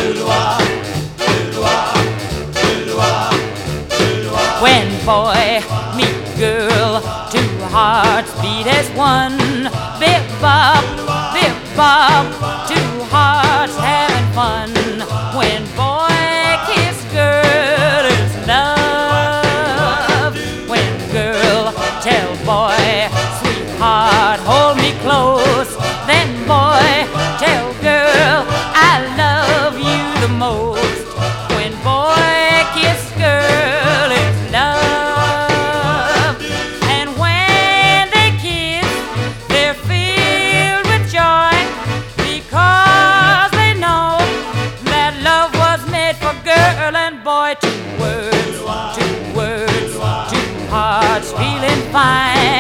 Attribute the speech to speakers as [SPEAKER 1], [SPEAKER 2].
[SPEAKER 1] When boy meet girl, two hearts beat as one. Bip bop, two hearts having fun. When boy kiss girl, it's love. When girl tell boy, sweetheart, hold me close. Then boy tell girl, I love you the most. When boy kiss girl, it's love. And when they kiss, they're filled with joy, because they know that love was made for girl and boy. Two words, two hearts feeling fine.